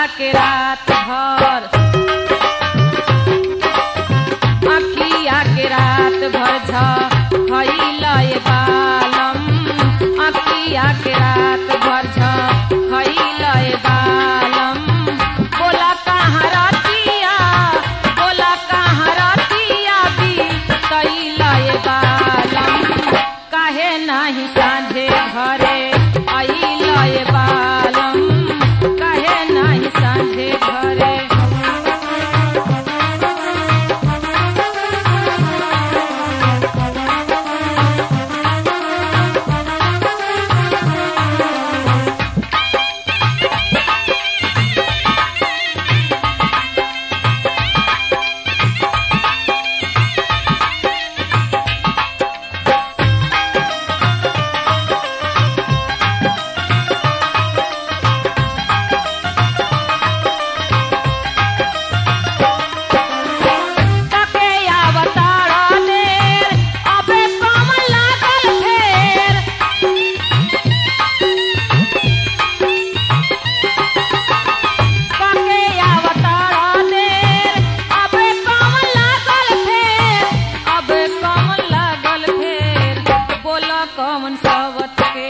के रात भर अखिया के रात भर झइलए बालम अखिया के रात भर झइलए बालम बोला कहाँ रतिया बीतइलए बालम काहे नाही साँझे घरे अइलए बालम काहे नाही साँझे घरे कौन सवत के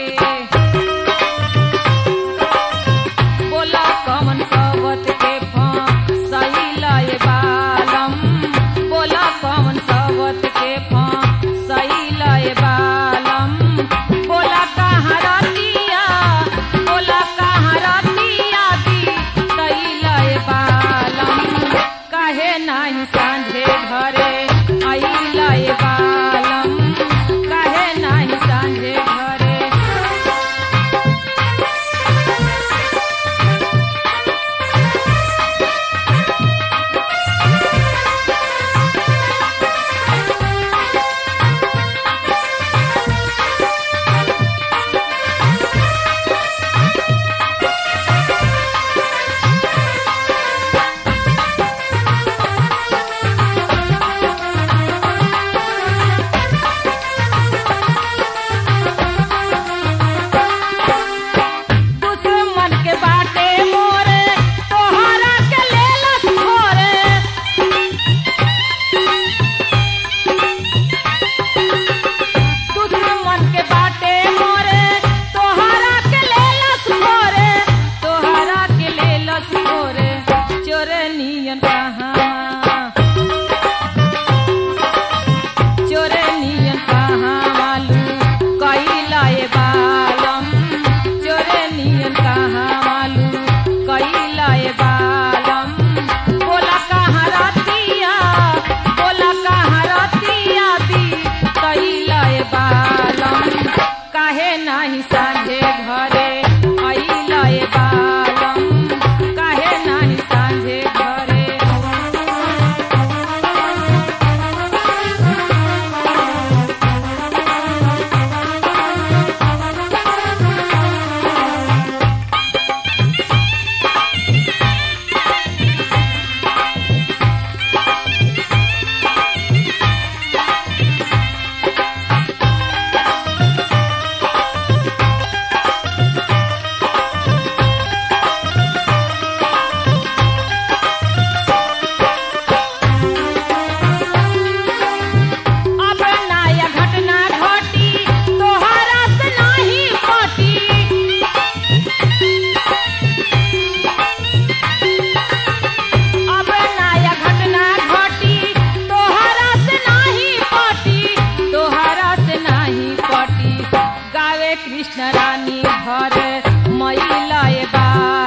बोला कौन सवत के फसइलए बालम बोला कौन सवत के फसइलए बालम बोला कहाँ रतिया बीतइलए बालम काहे नाही साँझे घरे अइलए बालम काहे नाही साँझे घरे काहे नाही साँझे घरे अइलए बालम काहे नाही साँझे घरे कृष्ण रानी भर मइलए बा